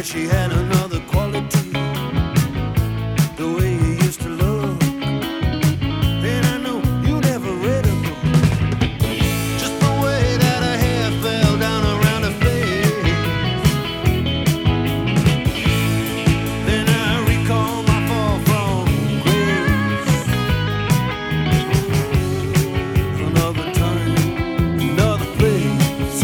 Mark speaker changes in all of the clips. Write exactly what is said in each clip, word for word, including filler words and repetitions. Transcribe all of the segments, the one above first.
Speaker 1: she had another quality, the way you used to look. And I know you never read a book, just the way that her hair fell down around her face. Then I recall my fall from grace. Another time, another place.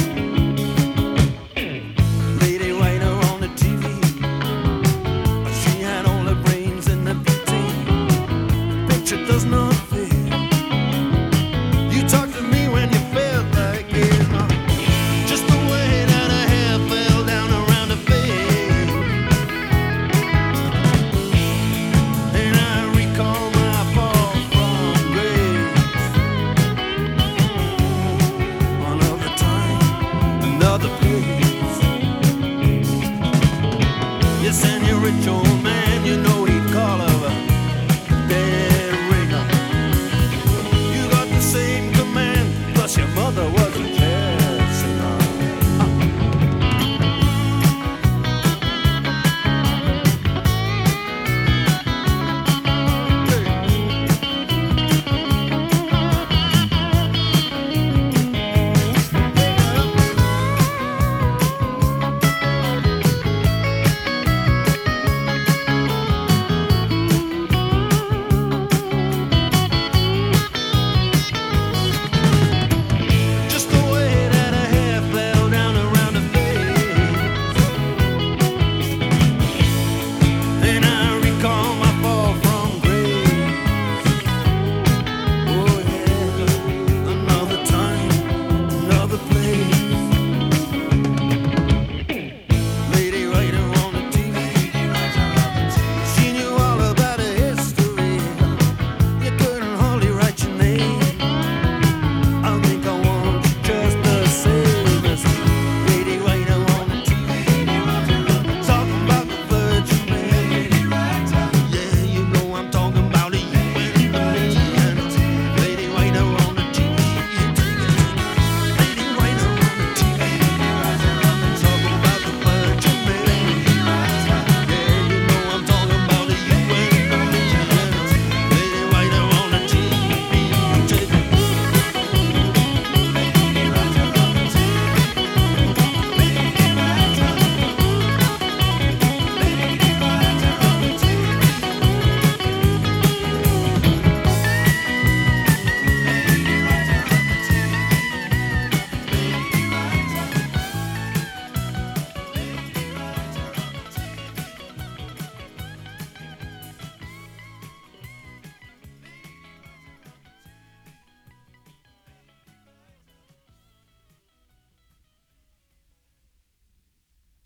Speaker 1: Lady writer on the T V, she had all her brains in the beauty. The picture does not fit. You talked to me when you felt like it, uh, just the way that her hair fell down around her face. And I recall my fall from grace. Another time, another place. Yes, and you're rich.